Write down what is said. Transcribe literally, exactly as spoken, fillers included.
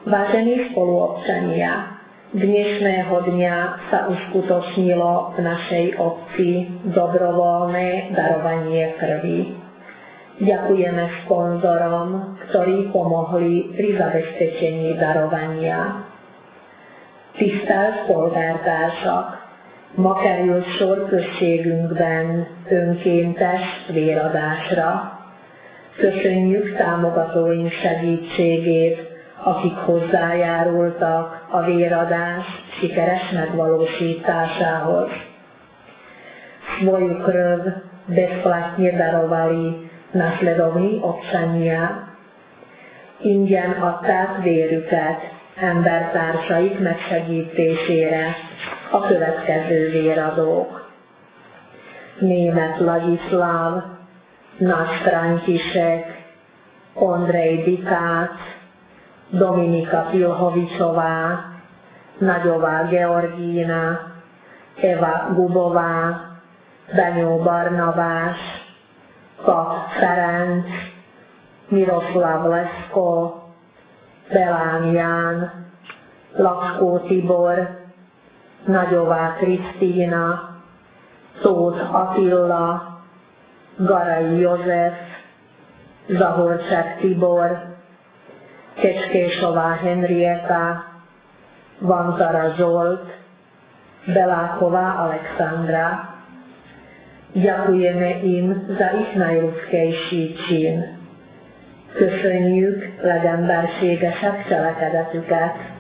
Vážení spoluobčania, dnešného dňa sa uskutočnilo v našej obci dobrovoľné darovanie krvi. Ďakujeme sponzorom, ktorí pomohli pri zabezpečení darovania. Tisztelt polgártársak! Ma került sor községünkben önkéntes véradásra. Köszönjük támogatóink segítségét, akik hozzájárultak a véradás sikeres megvalósításához. Svoju krv bezplatne darovali následovní občania. Ingyen adták vérüket embertársaik megsegítésére a következő véradók: Németh Ladislav, Nagy František, Ondrej Dikác, Dominika Pilhovičová, Nagyová Georgína, Eva Gubová, Danyó Barnabás, Pap Ferenc, Miroslav Leszko, Belán Ján, Lackó Tibor, Nagyová Krisztína, Tóth Attila, Garai József, Zahorcsák Tibor, Kecskésová Henrieta, Vanzara Zsolt, Beláková Alexandra. Ďakujeme im za ich najľudskejší čin. Köszönjük legemberségesebb cselekedetüket.